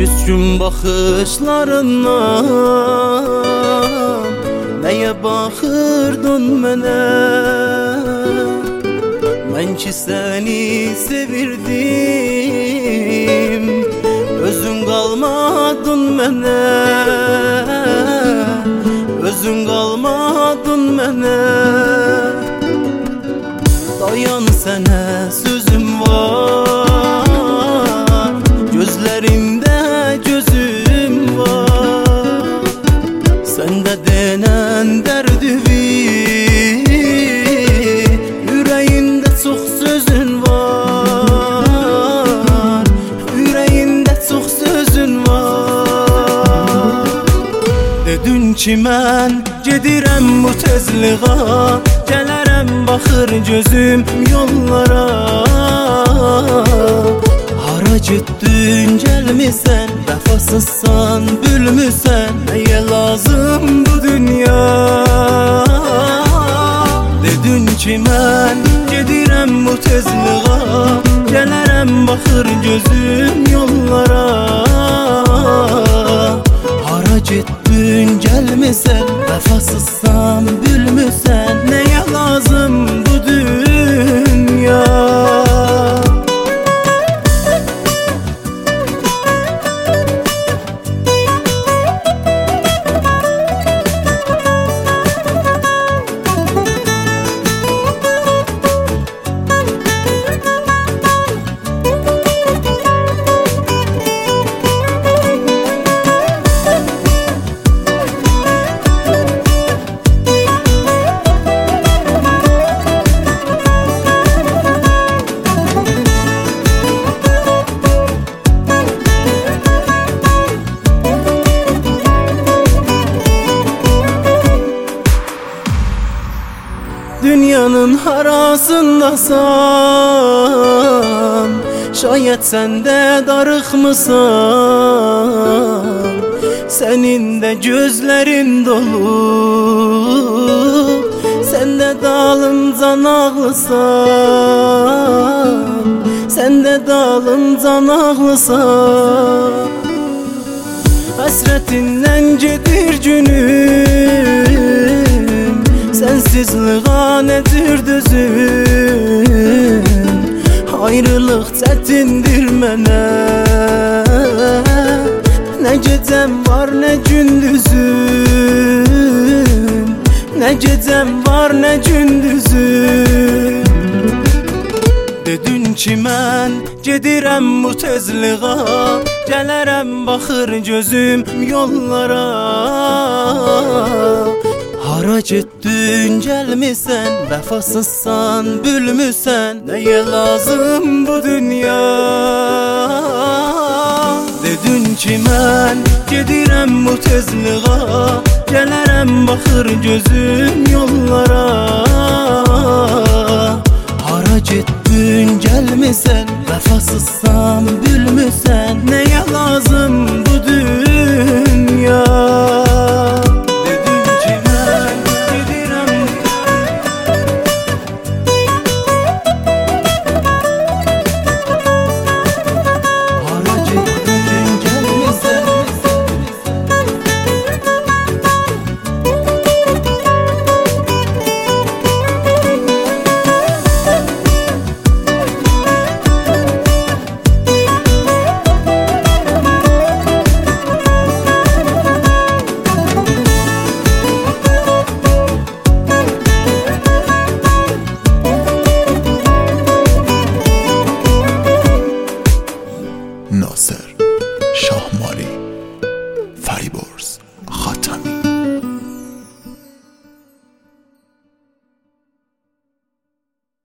Küskün bakışlarından neye bakırdın mənə? Mən ki səni sevirdim, özün qalmadın mənə, özün qalmadın mənə. Dayan, sənə sözüm var, gözlərimdə gözüm var. Səndə denən dərdivi, ürəyində çox sözün var, ürəyində çox sözün var. Dedin ki mən gedirəm bu tezliğa, gələrəm baxır gözüm yollara. Hara getdin gəlmisən, vəfasızsan bülmüsən, nəyə lazım bu dünya? Dedin ki mən gedirəm bu tezliğa, gələrəm baxır gözüm yollara. Hara getdin gəlmisən, vəfasızsan bülmüsən, nəyə lazım bu dünya? Dünyanın harasındasan, şayet sen de darıxmısan, senin de gözlerin dolu, sen de dalıncan ağlısan, sen de dalıncan ağlısan. Hasretinden gedir günüm, sensizliğa nedir düzüm? Ayrılıq çətindir mənə, nə gecəm var nə gündüzüm, nə gecəm var nə gündüzüm. Dedin ki mən gedirəm bu tezliğa, gələrəm baxır gözüm yollara. Hara getdin gəlmisən, vəfasızsan bülmüsən, nəyə lazım bu dünya? Dedin ki mən gedirəm bu tezliğa, gələrəm baxır gözüm yollara. Hara getdin gəlmisən, vəfasızsan bülmüsən, nəyə lazım bu dünya? ناصر شاهمالی فریبرز